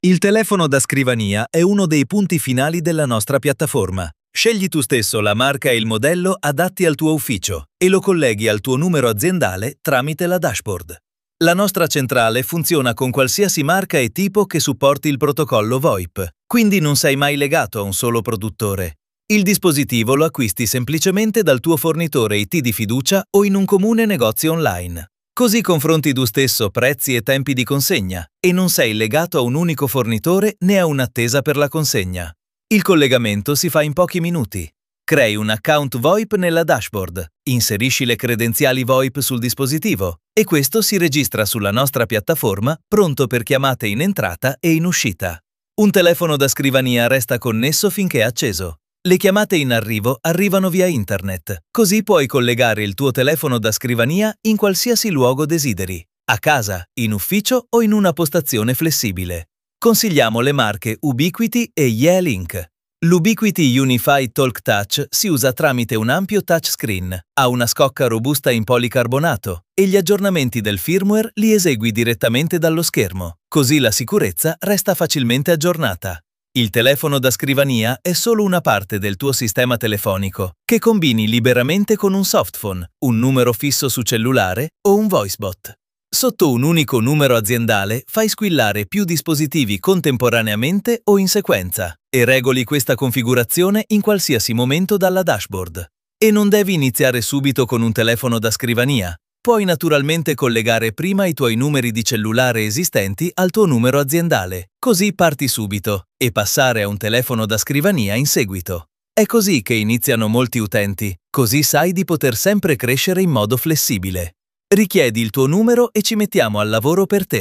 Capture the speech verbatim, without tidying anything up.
Il telefono da scrivania è uno dei punti finali della nostra piattaforma. Scegli tu stesso la marca e il modello adatti al tuo ufficio e lo colleghi al tuo numero aziendale tramite la dashboard. La nostra centrale funziona con qualsiasi marca e tipo che supporti il protocollo VoIP, quindi non sei mai legato a un solo produttore. Il dispositivo lo acquisti semplicemente dal tuo fornitore I T di fiducia o in un comune negozio online. Così confronti tu stesso prezzi e tempi di consegna e non sei legato a un unico fornitore né a un'attesa per la consegna. Il collegamento si fa in pochi minuti. Crei un account VoIP nella dashboard, inserisci le credenziali VoIP sul dispositivo e questo si registra sulla nostra piattaforma pronto per chiamate in entrata e in uscita. Un telefono da scrivania resta connesso finché è acceso. Le chiamate in arrivo arrivano via internet, così puoi collegare il tuo telefono da scrivania in qualsiasi luogo desideri, a casa, in ufficio o in una postazione flessibile. Consigliamo le marche Ubiquiti e Yealink. L'Ubiquiti Unified Talk Touch si usa tramite un ampio touchscreen, ha una scocca robusta in policarbonato e gli aggiornamenti del firmware li esegui direttamente dallo schermo, così la sicurezza resta facilmente aggiornata. Il telefono da scrivania è solo una parte del tuo sistema telefonico, che combini liberamente con un softphone, un numero fisso su cellulare o un voicebot. Sotto un unico numero aziendale fai squillare più dispositivi contemporaneamente o in sequenza e regoli questa configurazione in qualsiasi momento dalla dashboard. E non devi iniziare subito con un telefono da scrivania. Puoi naturalmente collegare prima i tuoi numeri di cellulare esistenti al tuo numero aziendale, così parti subito, e passare a un telefono da scrivania in seguito. È così che iniziano molti utenti, così sai di poter sempre crescere in modo flessibile. Richiedi il tuo numero e ci mettiamo al lavoro per te.